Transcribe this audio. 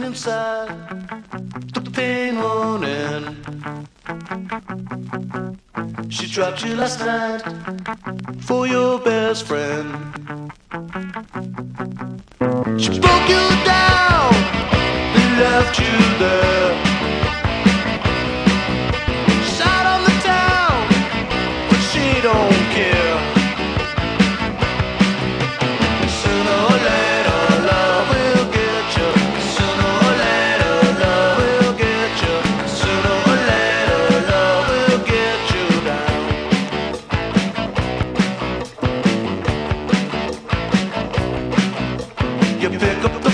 inside, the pain won't end. She dropped you last night for your best friend. She broke you down and left you there. She's out on the town, but she don't care. Sooner or later, love will get you. Sooner or later, love will get you. Sooner or later, love will get you down. You pick up the